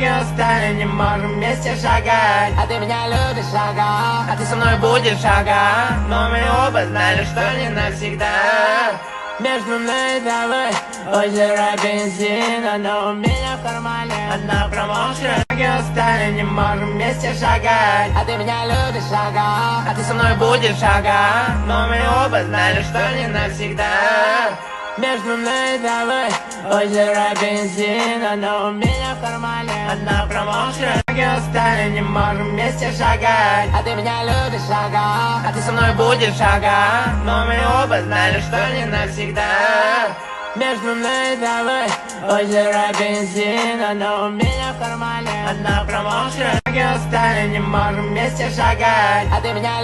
Устали, не можем вместе шагать. А ты меня любишь, ага, а ты со мной будешь, ага. Но мы оба знали, что не навсегда. Между мной и тобой озеро бензина, но у меня в кармане одна промокшая. Устали, не можем вместе шагать. А ты меня любишь, ага, а ты со мной будешь, ага. Но мы оба знали, что не навсегда. Между мной и тобой озеро бензина, но у меня в кармане одна промокшая. Устали, не можем вместе шагать. А ты меня любишь, ага, а ты со мной будешь, ага. Но мы оба знали, что не навсегда. Между мной и тобой озеро бензина, но у меня в кармане одна промокшая. Устали, не можем вместе шагать. А ты меня